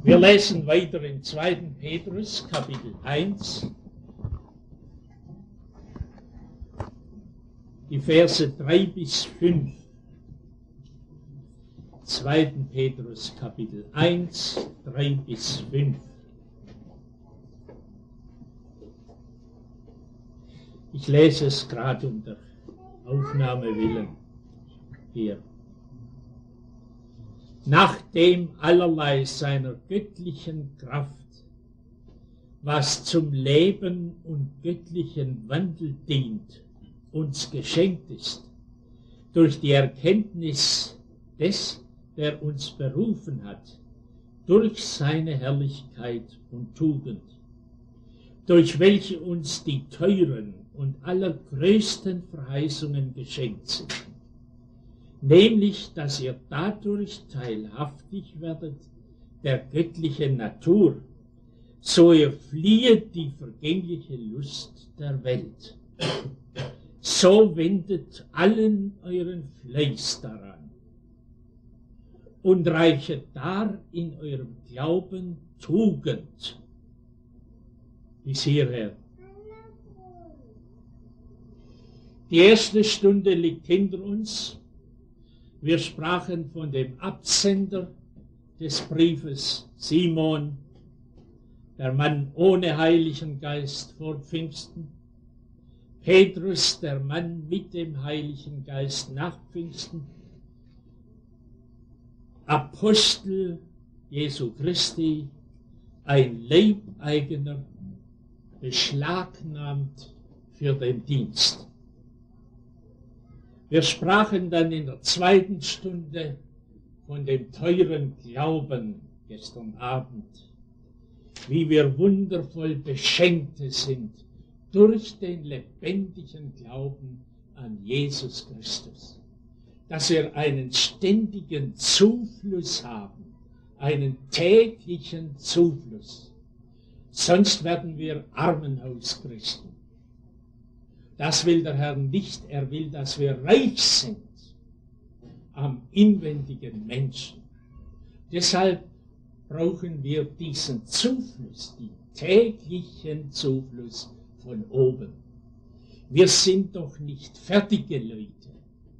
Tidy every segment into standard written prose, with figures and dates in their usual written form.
Wir lesen weiter in 2. Petrus, Kapitel 1, die Verse 3 bis 5. 2. Petrus, Kapitel 1, 3 bis 5. Ich lese es gerade um der Aufnahme willen hier. Nachdem allerlei seiner göttlichen Kraft, was zum Leben und göttlichen Wandel dient, uns geschenkt ist, durch die Erkenntnis des, der uns berufen hat, durch seine Herrlichkeit und Tugend, durch welche uns die teuren und allergrößten Verheißungen geschenkt sind, nämlich, dass ihr dadurch teilhaftig werdet der göttlichen Natur, so ihr fliehet die vergängliche Lust der Welt. So wendet allen euren Fleiß daran und reichet dar in eurem Glauben Tugend. Bis hierher. Die erste Stunde liegt hinter uns. Wir sprachen von dem Absender des Briefes, Simon, der Mann ohne Heiligen Geist vor Pfingsten, Petrus, der Mann mit dem Heiligen Geist nach Pfingsten, Apostel Jesu Christi, ein Leibeigener, beschlagnahmt für den Dienst. Wir sprachen dann in der 2. Stunde von dem teuren Glauben gestern Abend, wie wir wundervoll Beschenkte sind durch den lebendigen Glauben an Jesus Christus, dass wir einen ständigen Zufluss haben, einen täglichen Zufluss. Sonst werden wir Armenhauschristen. Das will der Herr nicht. Er will, dass wir reich sind am inwendigen Menschen. Deshalb brauchen wir diesen Zufluss, den täglichen Zufluss von oben. Wir sind doch nicht fertige Leute.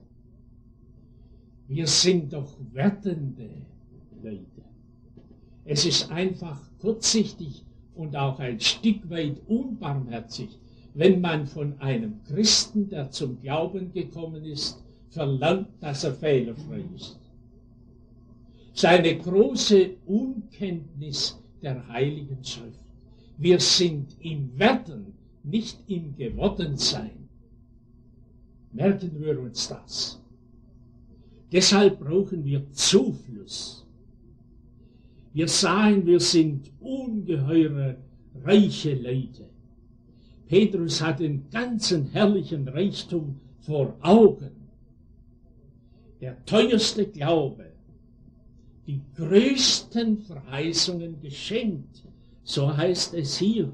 Wir sind doch werdende Leute. Es ist einfach kurzsichtig und auch ein Stück weit unbarmherzig, wenn man von einem Christen, der zum Glauben gekommen ist, verlangt, dass er fehlerfrei ist. Seine große Unkenntnis der Heiligen Schrift. Wir sind im Werden, nicht im Gewordensein. Merken wir uns das. Deshalb brauchen wir Zufluss. Wir sahen, wir sind ungeheure, reiche Leute. Petrus hat den ganzen herrlichen Reichtum vor Augen. Der teuerste Glaube, die größten Verheißungen geschenkt, so heißt es hier.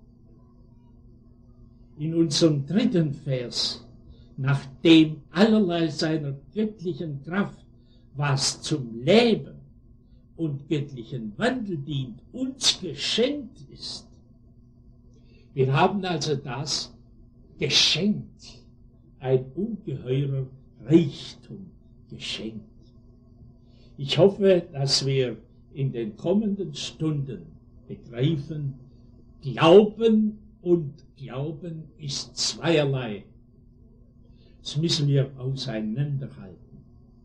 In unserem 3. Vers, nachdem allerlei seiner göttlichen Kraft, was zum Leben und göttlichen Wandel dient, uns geschenkt ist. Wir haben also das geschenkt, ein ungeheurer Reichtum geschenkt. Ich hoffe, dass wir in den kommenden Stunden begreifen, Glauben und Glauben ist zweierlei. Das müssen wir auseinanderhalten.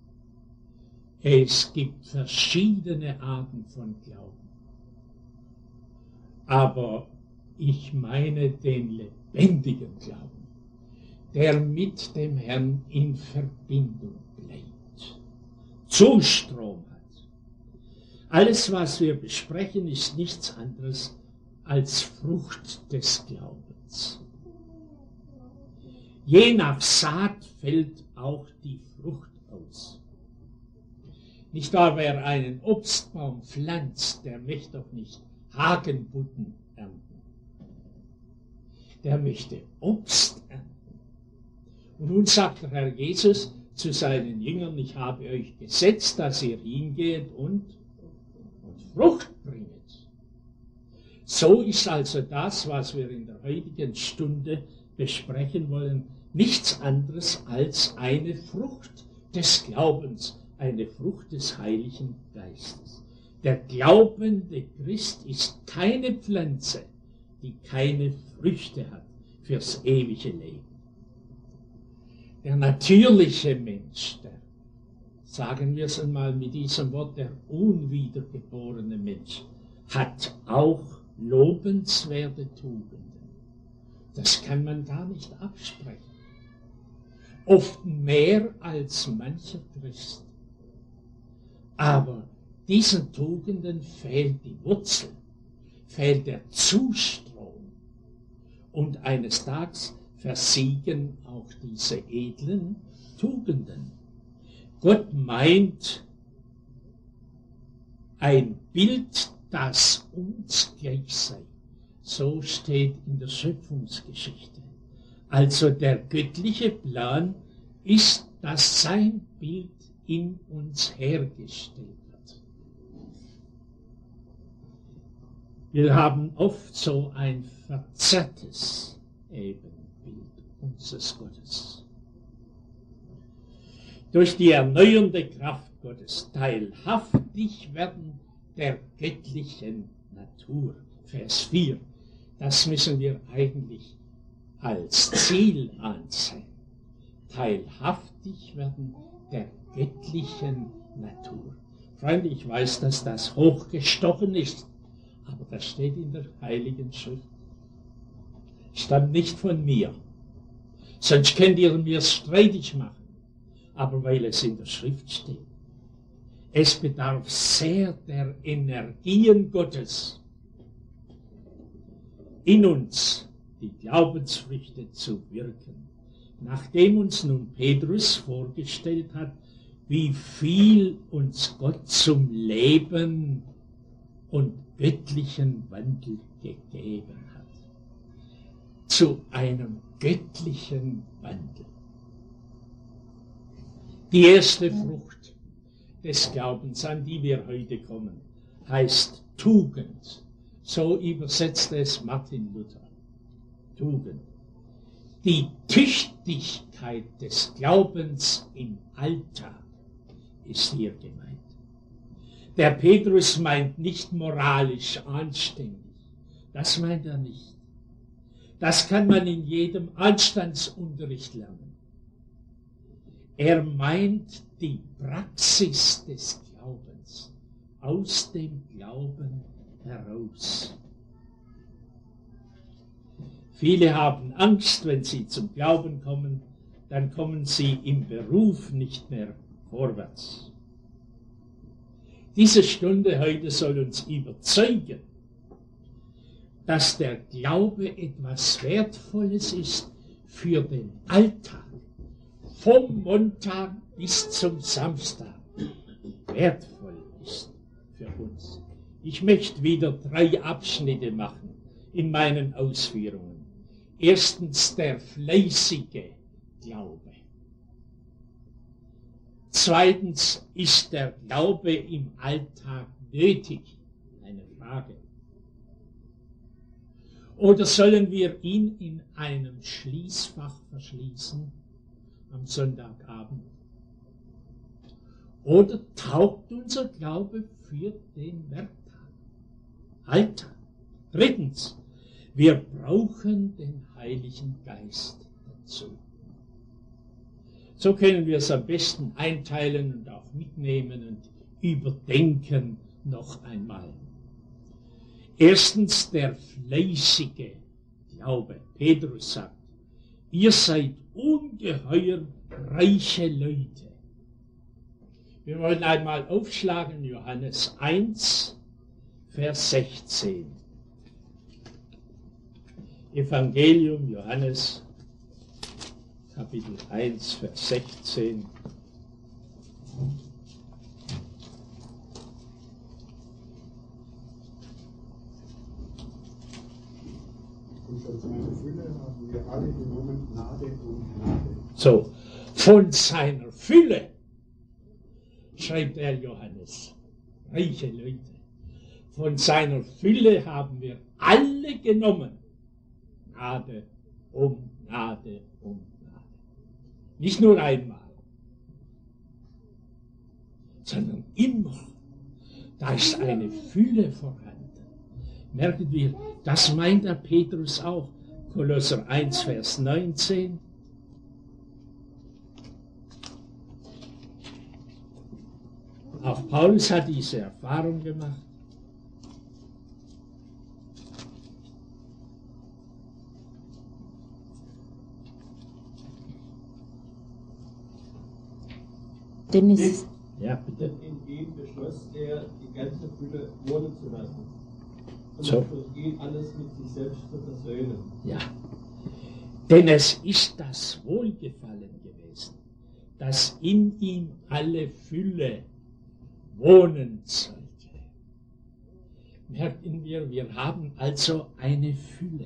Es gibt verschiedene Arten von Glauben. Aber ich meine den lebendigen Glauben, der mit dem Herrn in Verbindung bleibt, Zustrom hat. Alles, was wir besprechen, ist nichts anderes als Frucht des Glaubens. Je nach Saat fällt auch die Frucht aus. Nicht wahr, wer einen Obstbaum pflanzt, der möchte doch nicht Hagenbutten ernten. Der möchte Obst ernten. Und nun sagt der Herr Jesus zu seinen Jüngern, ich habe euch gesetzt, dass ihr hingeht und Frucht bringt. So ist also das, was wir in der heutigen Stunde besprechen wollen, nichts anderes als eine Frucht des Glaubens, eine Frucht des Heiligen Geistes. Der glaubende Christ ist keine Pflanze, die keine Früchte hat fürs ewige Leben. Der natürliche Mensch, sagen wir es einmal mit diesem Wort, der unwiedergeborene Mensch, hat auch lobenswerte Tugenden. Das kann man gar nicht absprechen. Oft mehr als mancher Christ. Aber diesen Tugenden fehlt die Wurzel, fehlt der Zustrom. Und eines Tages versiegen auch diese edlen Tugenden. Gott meint ein Bild, das uns gleich sei. So steht in der Schöpfungsgeschichte. Also der göttliche Plan ist, dass sein Bild in uns hergestellt wird. Wir haben oft so ein verzerrtes Ebenbild unseres Gottes. Durch die erneuernde Kraft Gottes teilhaftig werden der göttlichen Natur. Vers 4. Das müssen wir eigentlich als Ziel ansehen. Teilhaftig werden der göttlichen Natur. Freunde, ich weiß, dass das hochgestochen ist, aber das steht in der Heiligen Schrift. Stammt nicht von mir. Sonst könnt ihr mir es streitig machen. Aber weil es in der Schrift steht. Es bedarf sehr der Energien Gottes, in uns die Glaubensfrüchte zu wirken. Nachdem uns nun Petrus vorgestellt hat, wie viel uns Gott zum Leben und göttlichen Wandel gegeben hat. Zu einem göttlichen Wandel. Die erste Frucht des Glaubens, an die wir heute kommen, heißt Tugend. So übersetzte es Martin Luther. Tugend. Die Tüchtigkeit des Glaubens im Alltag ist hier gemeint. Der Petrus meint nicht moralisch anständig. Das meint er nicht. Das kann man in jedem Anstandsunterricht lernen. Er meint die Praxis des Glaubens, aus dem Glauben heraus. Viele haben Angst, wenn sie zum Glauben kommen, dann kommen sie im Beruf nicht mehr vorwärts. Diese Stunde heute soll uns überzeugen, dass der Glaube etwas Wertvolles ist für den Alltag. Vom Montag bis zum Samstag wertvoll ist für uns. Ich möchte wieder 3 Abschnitte machen in meinen Ausführungen. Erstens der fleißige Glaube. Zweitens, ist der Glaube im Alltag nötig? Eine Frage. Oder sollen wir ihn in einem Schließfach verschließen am Sonntagabend? Oder taugt unser Glaube für den Werktag, Alltag? Drittens, wir brauchen den Heiligen Geist dazu. So können wir es am besten einteilen und auch mitnehmen und überdenken noch einmal. Erstens der fleißige Glaube. Petrus sagt, ihr seid ungeheuer reiche Leute. Wir wollen einmal aufschlagen, Johannes 1, Vers 16. Evangelium Johannes, Kapitel 1, Vers 16. Und von seiner Fülle haben wir alle genommen, Gnade und Gnade. So, von seiner Fülle, schreibt der Johannes, reiche Leute, von seiner Fülle haben wir alle genommen. Gnade um Gnade um Gnade. Nicht nur einmal, sondern immer. Da ist eine Fülle vorhanden. Merken wir, das meint der Petrus auch. Kolosser 1, Vers 19. Auch Paulus hat diese Erfahrung gemacht. Dennis. Ja, bitte. In ihm beschloss er, die ganze Fülle wohnen zu lassen. Und So. durch ihn alles mit sich selbst zu versöhnen. Ja, denn es ist das Wohlgefallen gewesen, dass in ihm alle Fülle wohnen sollte. Merken wir haben also eine Fülle.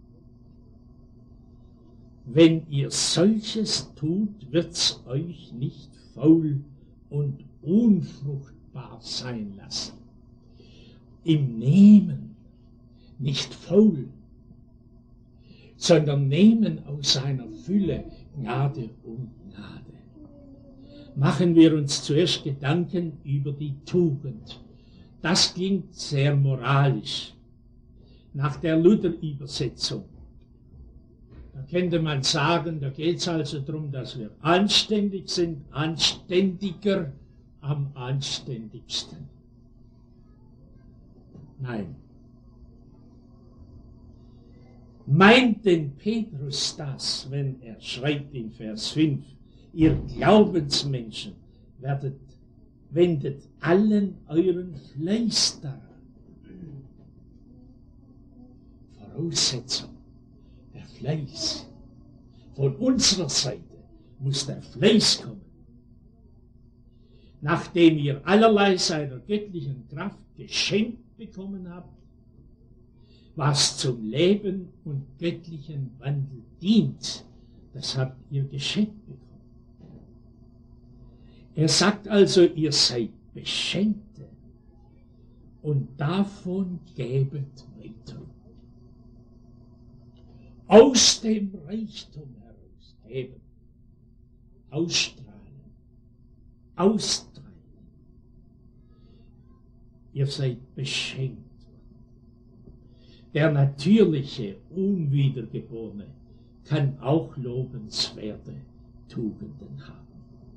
Wenn ihr solches tut, wird's euch nicht faul und unfruchtbar sein lassen. Im Nehmen, nicht faul, sondern nehmen aus seiner Fülle Gnade um Gnade. Machen wir uns zuerst Gedanken über die Tugend. Das klingt sehr moralisch. Nach der Luther-Übersetzung. Da könnte man sagen, da geht es also darum, dass wir anständig sind, anständiger am anständigsten. Nein. Meint denn Petrus das, wenn er schreibt in Vers 5, ihr Glaubensmenschen wendet allen euren Fleiß daran. Voraussetzung, der Fleiß. Von unserer Seite muss der Fleiß kommen. Nachdem ihr allerlei seiner göttlichen Kraft geschenkt bekommen habt, was zum Leben und göttlichen Wandel dient, das habt ihr geschenkt bekommen. Er sagt also, ihr seid Beschenkte und davon gebet weiter. Aus dem Reichtum heraus geben, ausstrahlen, austreiben. Ihr seid beschenkt. Der natürliche, Unwiedergeborene kann auch lobenswerte Tugenden haben.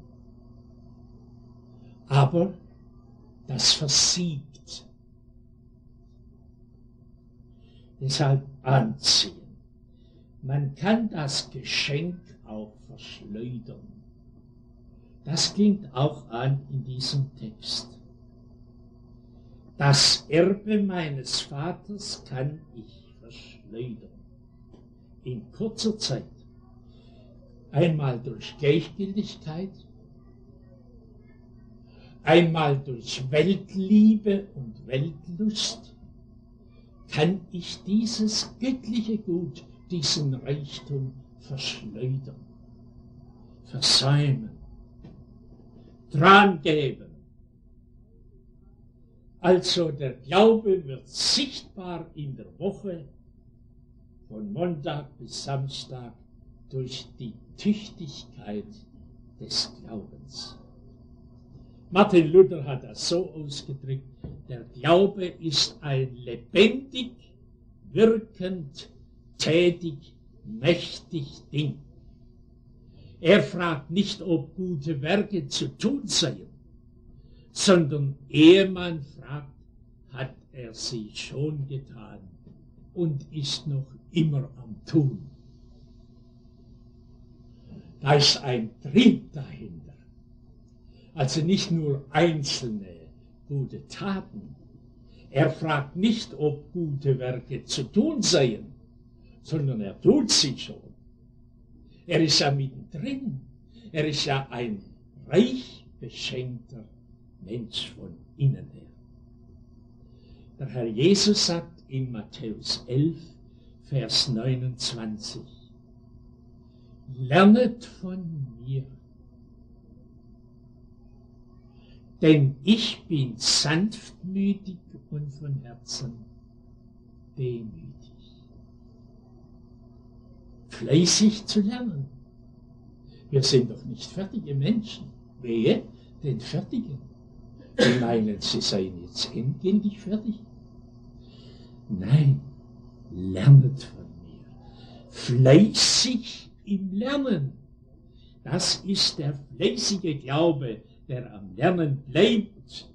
Aber das versiegt. Deshalb anziehen. Man kann das Geschenk auch verschleudern. Das klingt auch an in diesem Text. Das Erbe meines Vaters kann ich verschleudern. In kurzer Zeit. Einmal durch Gleichgültigkeit, einmal durch Weltliebe und Weltlust, kann ich dieses göttliche Gut, diesen Reichtum verschleudern, versäumen, drangeben. Also der Glaube wird sichtbar in der Woche, von Montag bis Samstag, durch die Tüchtigkeit des Glaubens. Martin Luther hat das so ausgedrückt, der Glaube ist ein lebendig, wirkend, tätig, mächtig Ding. Er fragt nicht, ob gute Werke zu tun seien, sondern ehe man fragt, hat er sie schon getan und ist noch immer am Tun. Da ist ein Trieb dahinter. Also nicht nur einzelne gute Taten. Er fragt nicht, ob gute Werke zu tun seien, sondern er tut sie schon. Er ist ja mittendrin. Er ist ja ein reich beschenkter Mensch von innen her. Der Herr Jesus sagt in Matthäus 11, Vers 29, lernet von mir, denn ich bin sanftmütig und von Herzen demütig. Fleißig zu lernen. Wir sind doch nicht fertige Menschen. Wehe den Fertigen. Die meinen, sie seien jetzt endgültig fertig. Nein, lernet von mir. Fleißig im Lernen. Das ist der fleißige Glaube, der am Lernen bleibt.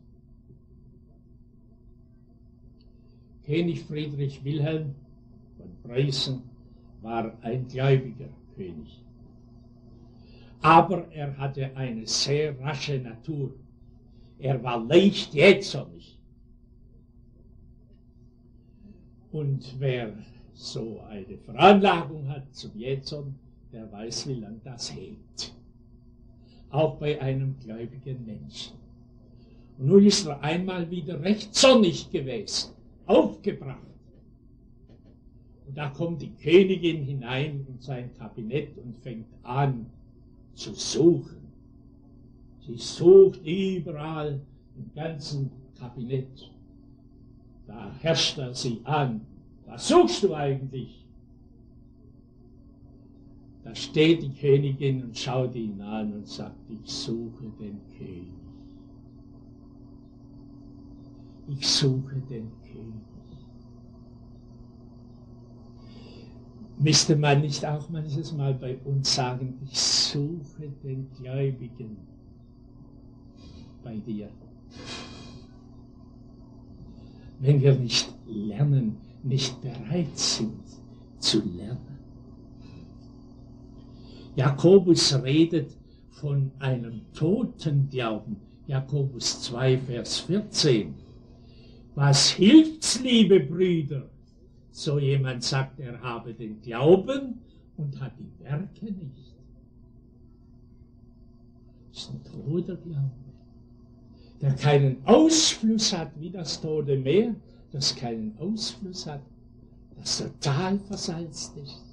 König Friedrich Wilhelm von Preußen war ein gläubiger König. Aber er hatte eine sehr rasche Natur. Er war leicht jähzornig. Und wer so eine Veranlagung hat zum Jähzorn, der weiß, wie lang das hält. Auch bei einem gläubigen Menschen. Und nun ist er einmal wieder recht zornig gewesen, aufgebracht. Und da kommt die Königin hinein in sein Kabinett und fängt an zu suchen. Sie sucht überall im ganzen Kabinett. Da herrscht er sie an. Was suchst du eigentlich? Da steht die Königin und schaut ihn an und sagt, ich suche den König. Ich suche den König. Müsste man nicht auch manches Mal bei uns sagen, ich suche den Gläubigen bei dir. Wenn wir nicht lernen, nicht bereit sind zu lernen. Jakobus redet von einem toten Glauben. Jakobus 2, Vers 14. Was hilft's, liebe Brüder? So jemand sagt, er habe den Glauben und hat die Werke nicht. Das ist ein toter Glaube, der keinen Ausfluss hat, wie das Tote Meer, das keinen Ausfluss hat, das total versalzt ist.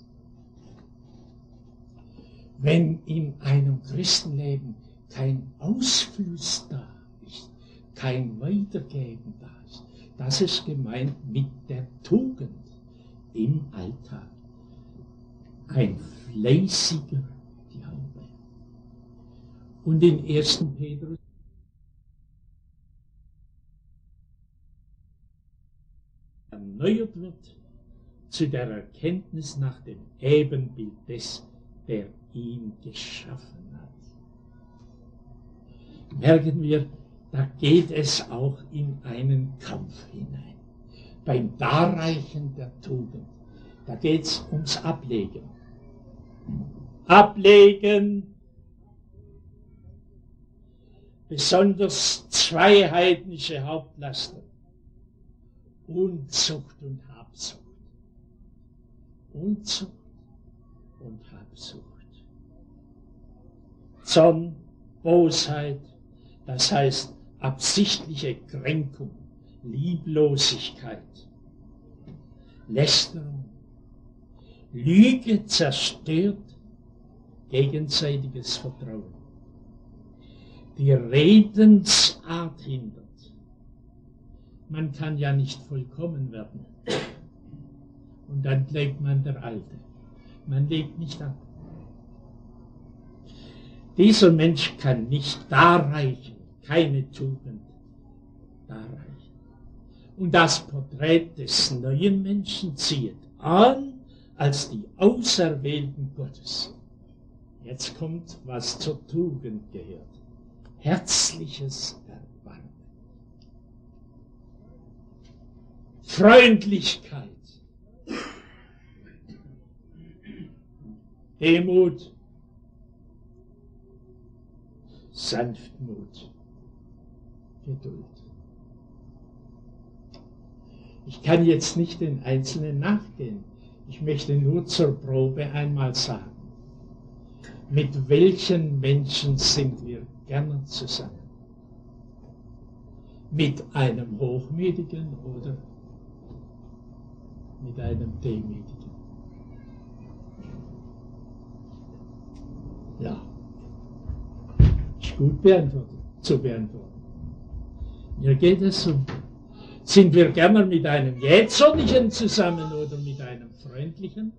Wenn in einem Christenleben kein Ausfluss da ist, kein Weitergeben da ist, das ist gemeint mit der Tugend im Alltag. Ein fleißiger Glaube. Und in 1. Petrus erneuert wird zu der Erkenntnis nach dem Ebenbild des, der ihn geschaffen hat. Merken wir, da geht es auch in einen Kampf hinein. Beim Darreichen der Tugend, da geht es ums Ablegen. Ablegen, besonders zwei heidnische Hauptlasten. Unzucht und Habsucht. Unzucht und Habsucht. Zorn, Bosheit, das heißt absichtliche Kränkung, Lieblosigkeit, Lästerung, Lüge zerstört gegenseitiges Vertrauen. Die Redensart hindert. Man kann ja nicht vollkommen werden. Und dann bleibt man der Alte. Man legt nicht ab. Dieser Mensch kann nicht darreichen, keine Tugend darreichen. Und das Porträt des neuen Menschen zieht an als die Auserwählten Gottes. Jetzt kommt, was zur Tugend gehört. Herzliches Erbarmen. Freundlichkeit. Demut. Sanftmut. Geduld. Ich kann jetzt nicht den Einzelnen nachgehen. Ich möchte nur zur Probe einmal sagen, mit welchen Menschen sind wir gerne zusammen? Mit einem Hochmütigen oder mit einem Demütigen? Ja, ist gut zu beantworten. Mir geht es so. Sind wir gerne mit einem Jähzornigen zusammen oder mit einem Freundlichen?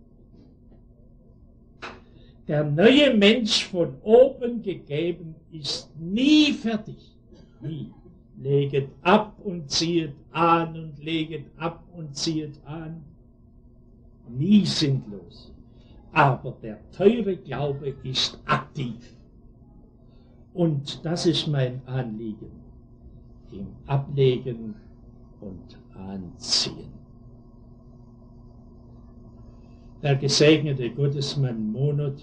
Der neue Mensch von oben gegeben ist nie fertig. Nie. Leget ab und ziehet an und leget ab und ziehet an. Nie sinnlos. Aber der teure Glaube ist aktiv. Und das ist mein Anliegen. Im Ablegen und Anziehen. Der gesegnete Gottesmann Monod,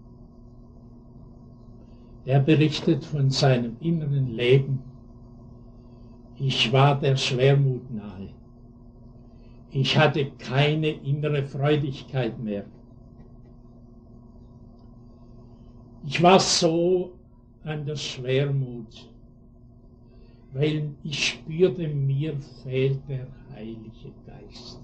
der berichtet von seinem inneren Leben. Ich war der Schwermut nahe. Ich hatte keine innere Freudigkeit mehr. Ich war so an der Schwermut, weil ich spürte, mir fehlt der Heilige Geist.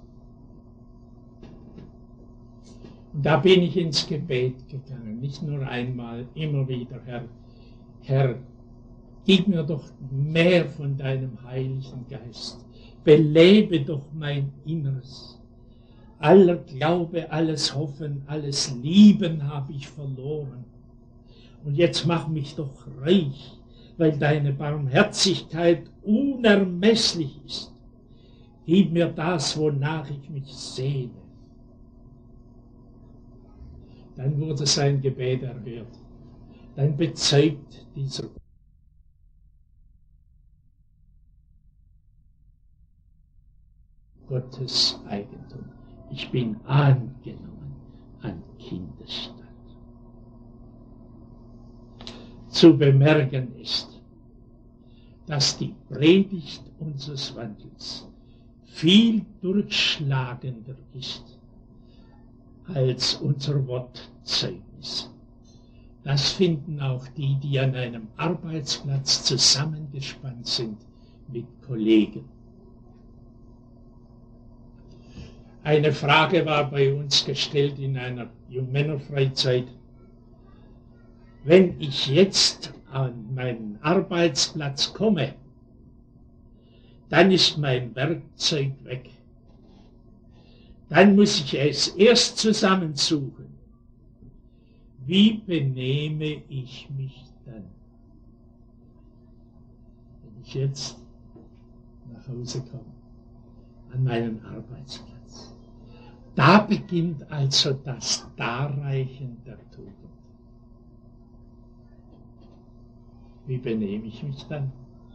Und da bin ich ins Gebet gegangen, nicht nur einmal, immer wieder, Herr, gib mir doch mehr von deinem Heiligen Geist, belebe doch mein Inneres. Aller Glaube, alles Hoffen, alles Lieben habe ich verloren. Und jetzt mach mich doch reich, weil deine Barmherzigkeit unermesslich ist. Gib mir das, wonach ich mich sehne. Dann wurde sein Gebet erhört. Dann bezeugt dieser Gottes Eigentum. Ich bin angenommen an Kindesstatt. Zu bemerken ist, dass die Predigt unseres Wandels viel durchschlagender ist als unser Wortzeugnis. Das finden auch die, die an einem Arbeitsplatz zusammengespannt sind mit Kollegen. Eine Frage war bei uns gestellt in einer Jungmännerfreizeit. Wenn ich jetzt an meinen Arbeitsplatz komme, dann ist mein Werkzeug weg. Dann muss ich es erst zusammensuchen. Wie benehme ich mich dann? Wenn ich jetzt nach Hause komme, an meinen Arbeitsplatz. Da beginnt also das Darreichen der Tugend. Wie benehme ich mich dann?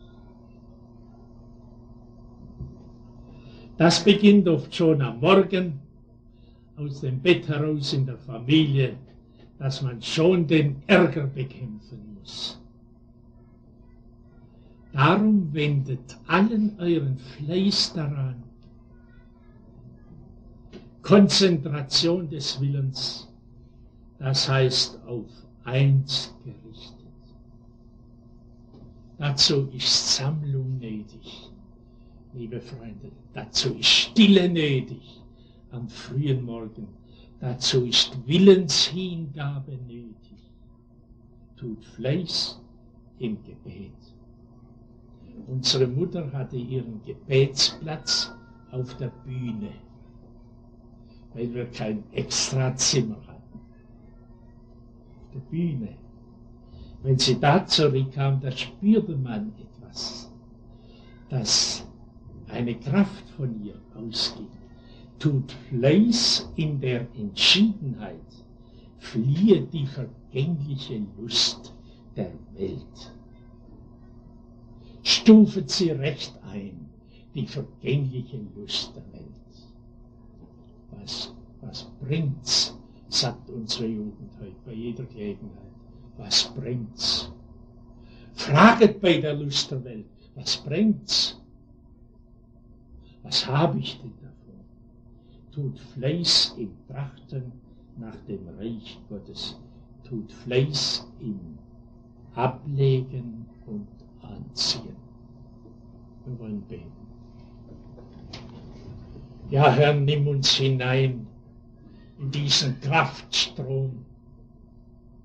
Das beginnt oft schon am Morgen, aus dem Bett heraus in der Familie, dass man schon den Ärger bekämpfen muss. Darum wendet allen euren Fleiß daran, Konzentration des Willens, das heißt auf eins gerichtet. Dazu ist Sammlung nötig, liebe Freunde. Dazu ist Stille nötig am frühen Morgen. Dazu ist Willenshingabe nötig. Tut Fleiß im Gebet. Unsere Mutter hatte ihren Gebetsplatz auf der Bühne, weil wir kein Extrazimmer hatten. Auf der Bühne. Wenn sie da zurückkam, da spürte man etwas, dass eine Kraft von ihr ausging. Tut Fleiß in der Entschiedenheit, fliehe die vergängliche Lust der Welt. Stufet sie recht ein, die vergängliche Lust der Welt. Was bringt's, sagt unsere Jugend heute bei jeder Gelegenheit. Was bringt's? Fraget bei der Lust der Welt, was bringt's? Was habe ich denn davon? Tut Fleiß im Trachten nach dem Reich Gottes. Tut Fleiß im Ablegen und Anziehen. Wir wollen beten. Ja, Herr, nimm uns hinein in diesen Kraftstrom,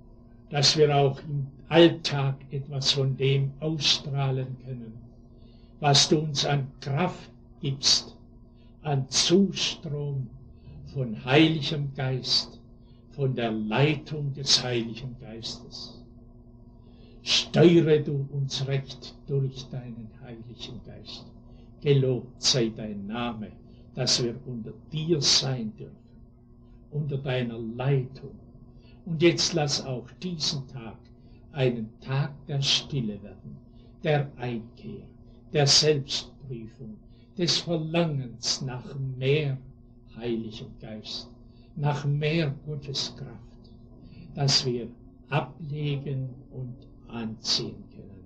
dass wir auch im Alltag etwas von dem ausstrahlen können, was du uns an Kraft gibst, an Zustrom von Heiligem Geist, von der Leitung des Heiligen Geistes. Steuere du uns recht durch deinen Heiligen Geist. Gelobt sei dein Name, dass wir unter dir sein dürfen, unter deiner Leitung. Und jetzt lass auch diesen Tag einen Tag der Stille werden, der Einkehr, der Selbstprüfung, des Verlangens nach mehr Heiligem Geist, nach mehr Gotteskraft, dass wir ablegen und anziehen können.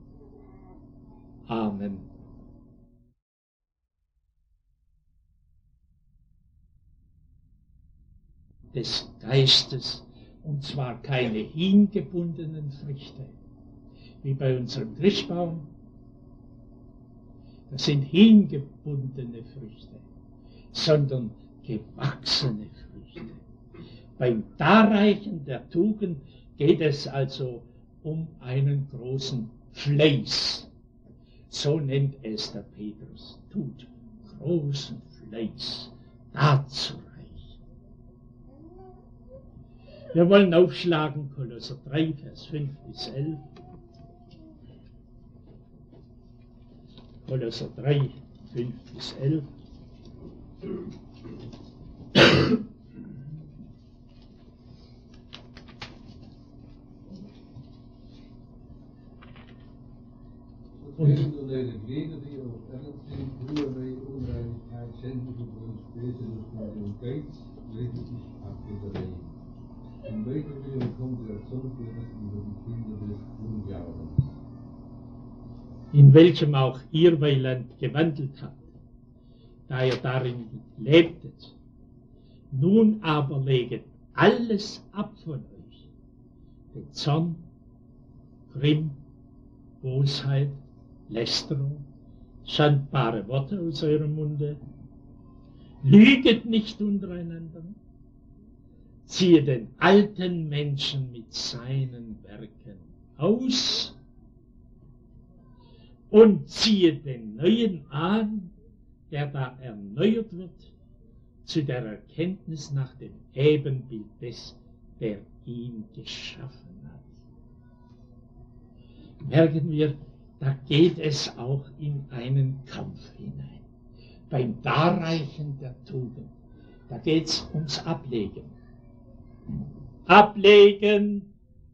Amen. Des Geistes, und zwar keine hingebundenen Früchte, wie bei unserem Christbaum. Das sind hingebundene Früchte, sondern gewachsene Früchte. Beim Darreichen der Tugend geht es also um einen großen Fleiß. So nennt es der Petrus. Tut großen Fleiß, dazu reich. Wir wollen aufschlagen Kolosser 3, Vers 5 bis 11. Kolosser 3, 5 bis 11. Während und eure Glieder, die auf Erden sind, früherlei Unreinigkeit, schändliche und spätere von dem Geiz, welche sich abgedreht. Und welche Willen kommt der Zorn Gottes über die Kinder des Unglaubens. In welchem auch ihr Weiland gewandelt habt, da ihr darin lebtet. Nun aber leget alles ab von euch, den Zorn, Grimm, Bosheit, Lästerung, schandbare Worte aus eurem Munde. Lüget nicht untereinander, ziehe den alten Menschen mit seinen Werken aus und ziehe den neuen an, der da erneuert wird, zu der Erkenntnis nach dem Ebenbild des, der ihn geschaffen hat. Merken wir, da geht es auch in einen Kampf hinein. Beim Darreichen der Tugend, da geht es ums Ablegen. Ablegen,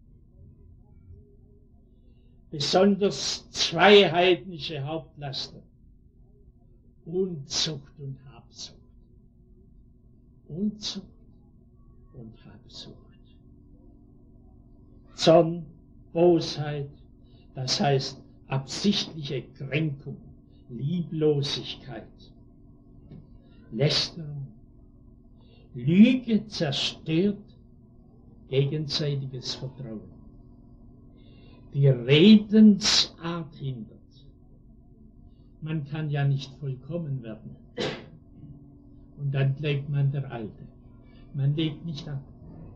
besonders zwei heidnische Hauptlaster, Unzucht und Habsucht. Unzucht und Habsucht. Zorn, Bosheit, das heißt absichtliche Kränkung, Lieblosigkeit, Lästerung, Lüge zerstört gegenseitiges Vertrauen. Die Redensart hindert. Man kann ja nicht vollkommen werden. Und dann bleibt man der Alte. Man legt nicht ab.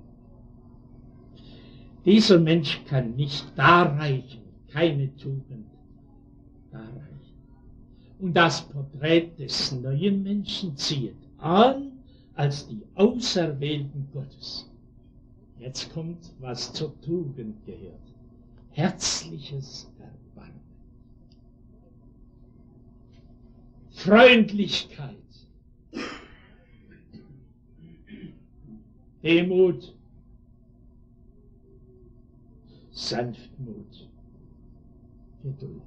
Dieser Mensch kann nicht darreichen, keine Tugend darreichen. Und das Porträt des neuen Menschen zieht an als die Auserwählten Gottes. Jetzt kommt, was zur Tugend gehört. Herzliches Erbarmen. Freundlichkeit. Demut. Sanftmut. Geduld.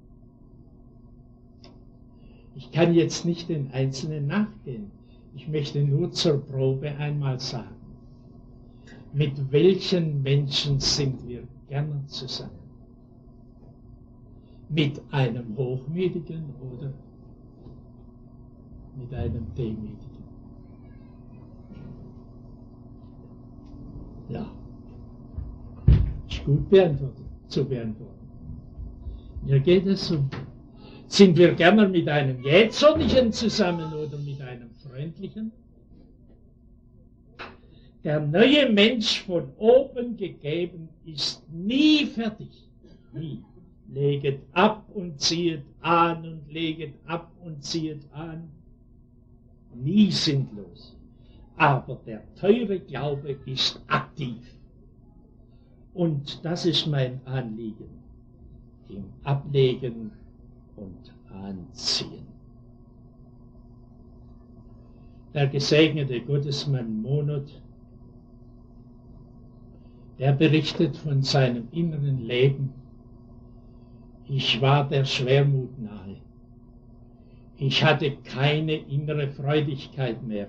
Ich kann jetzt nicht den Einzelnen nachgehen. Ich möchte nur zur Probe einmal sagen, mit welchen Menschen sind wir gerne zusammen? Mit einem Hochmütigen oder mit einem Demütigen? Ja, ist gut zu beantworten. Mir geht es so. Sind wir gerne mit einem Jähzornigen zusammen oder mit einem Freundlichen? Der neue Mensch von oben gegeben ist nie fertig. Nie. leget ab und ziehet an und leget ab und ziehet an. Nie sinnlos. Aber der teure Glaube ist aktiv. Und das ist mein Anliegen, im Ablegen und Anziehen. Der gesegnete Gottesmann Monod, der berichtet von seinem inneren Leben. Ich war der Schwermut nahe. Ich hatte keine innere Freudigkeit mehr.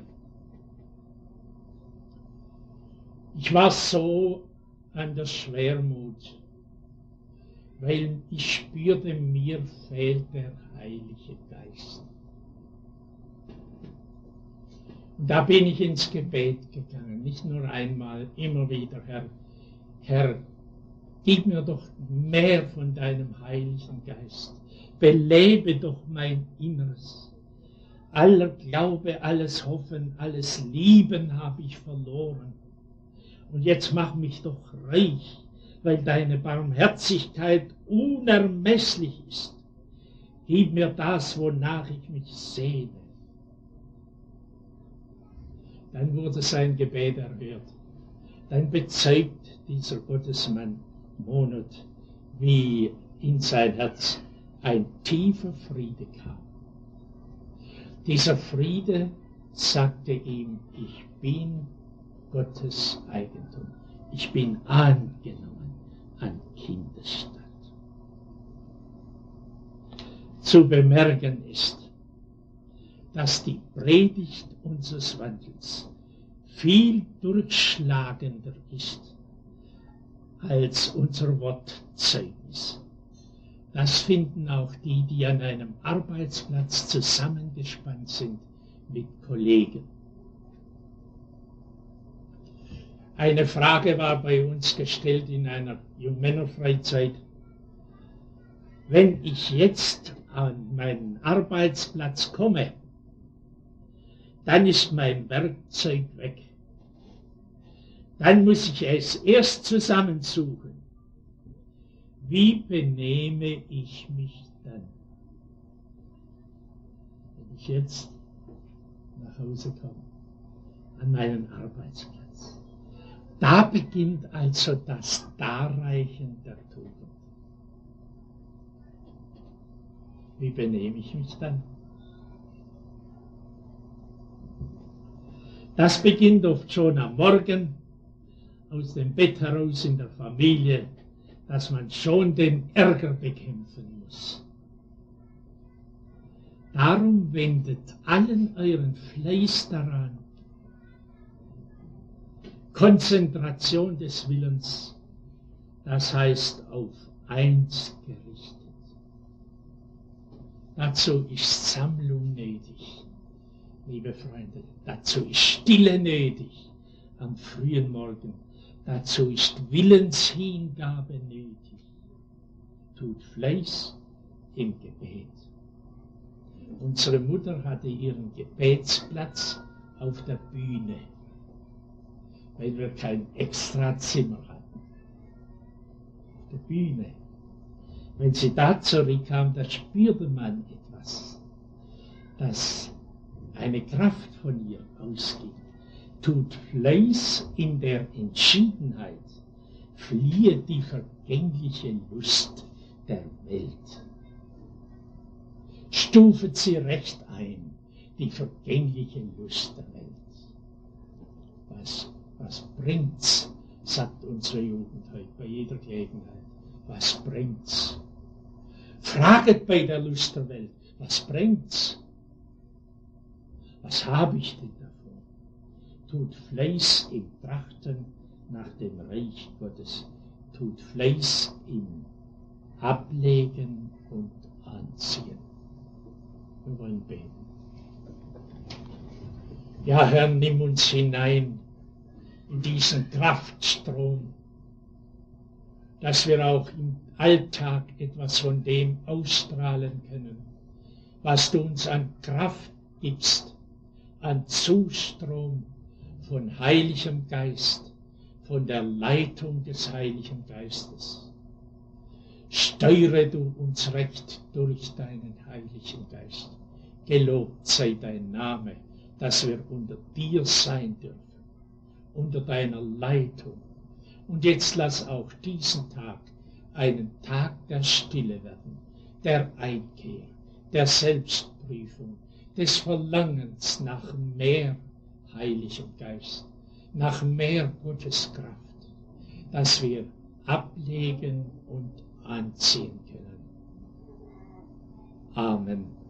Ich war so an der Schwermut, weil ich spürte, mir fehlt der Heilige Geist. Und da bin ich ins Gebet gegangen, nicht nur einmal, immer wieder, Herr, gib mir doch mehr von deinem Heiligen Geist, belebe doch mein Inneres. Aller Glaube, alles Hoffen, alles Lieben habe ich verloren. Und jetzt mach mich doch reich, weil deine Barmherzigkeit unermesslich ist. Gib mir das, wonach ich mich sehne. Dann wurde sein Gebet erhört. Dann bezeugt dieser Gottesmann Monod, wie in sein Herz ein tiefer Friede kam. Dieser Friede sagte ihm, ich bin Gottes Eigentum. Ich bin angenommen an Kindesstatt. Zu bemerken ist, dass die Predigt unseres Wandels viel durchschlagender ist als unser Wortzeugnis. Das finden auch die, die an einem Arbeitsplatz zusammengespannt sind mit Kollegen. Eine Frage war bei uns gestellt in einer Jungmännerfreizeit. Wenn ich jetzt an meinen Arbeitsplatz komme, dann ist mein Werkzeug weg. Dann muss ich es erst zusammensuchen. Wie benehme ich mich dann? Wenn ich jetzt nach Hause komme, an meinen Arbeitsplatz. Da beginnt also das Darreichen der Tugend. Wie benehme ich mich dann? Das beginnt oft schon am Morgen, aus dem Bett heraus in der Familie, dass man schon den Ärger bekämpfen muss. Darum wendet allen euren Fleiß daran, Konzentration des Willens, das heißt auf eins gerichtet. Dazu ist Sammlung nötig, liebe Freunde. Dazu ist Stille nötig am frühen Morgen. Dazu ist Willenshingabe nötig. Tut Fleiß im Gebet. Unsere Mutter hatte ihren Gebetsplatz auf der Bühne, weil wir kein Extrazimmer hatten. Auf der Bühne. Wenn sie da zurückkam, da spürte man etwas, dass eine Kraft von ihr ausging. Tut Fleiß in der Entschiedenheit, fliehe die vergängliche Lust der Welt. Stufet sie recht ein, die vergängliche Lust der Welt. Was bringt's, sagt unsere Jugend heute bei jeder Gelegenheit. Was bringt's? Fraget bei der Lust der Welt, was bringt's? Was habe ich denn davon? Tut Fleiß im Trachten nach dem Reich Gottes. Tut Fleiß im Ablegen und Anziehen. Wir wollen beten. Ja, Herr, nimm uns hinein in diesen Kraftstrom, dass wir auch im Alltag etwas von dem ausstrahlen können, was du uns an Kraft gibst, an Zustrom von Heiligem Geist, von der Leitung des Heiligen Geistes. Steuere du uns recht durch deinen Heiligen Geist. Gelobt sei dein Name, dass wir unter dir sein dürfen, unter deiner Leitung. Und jetzt lass auch diesen Tag einen Tag der Stille werden, der Einkehr, der Selbstprüfung, des Verlangens nach mehr Heiligem Geist, nach mehr Gotteskraft, dass wir ablegen und anziehen können. Amen.